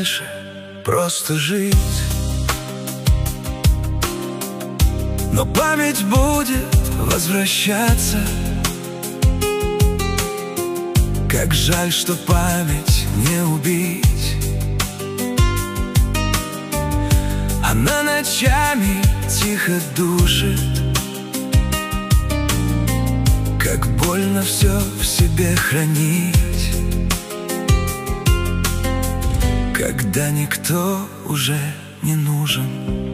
дальше просто жить. Но память будет возвращаться. Как жаль, что память не убить. Она ночами тихо душит. Как больно все в себе хранить, когда никто уже не нужен.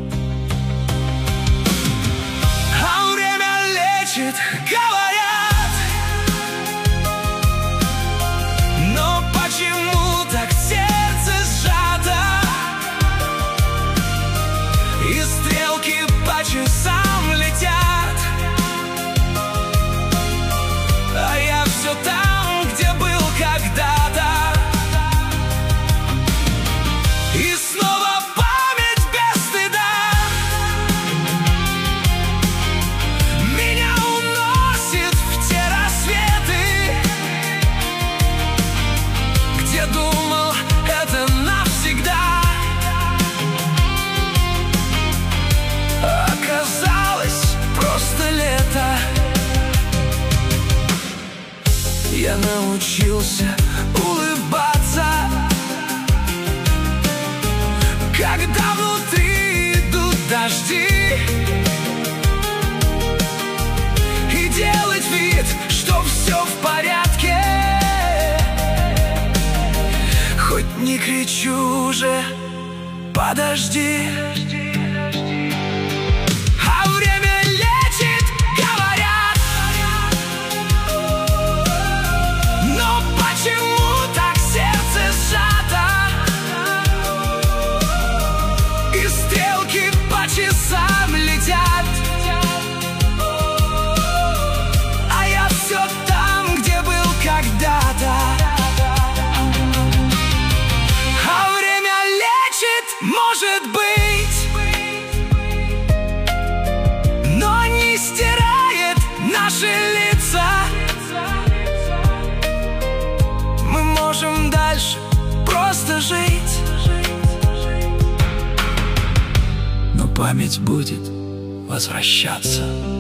А время лечит, говорят. Но почему так сердце сжато? И стрелки по часам летят. А я все там, где был когда-то. И снова память без стыда меня уносит в те рассветы, где думал, это навсегда. Оказалось, просто лето. Я научился улыбаться, когда внутри идут дожди, и делать вид, что все в порядке. Хоть не кричу уже, подожди. А время лечит, говорят. Но почему так сердце сжато? И стрелки по часам летят. А я все там, где был когда-то. А время лечит, может быть, но не стирает наши лица. Мы можем дальше просто жить. Но память будет возвращаться.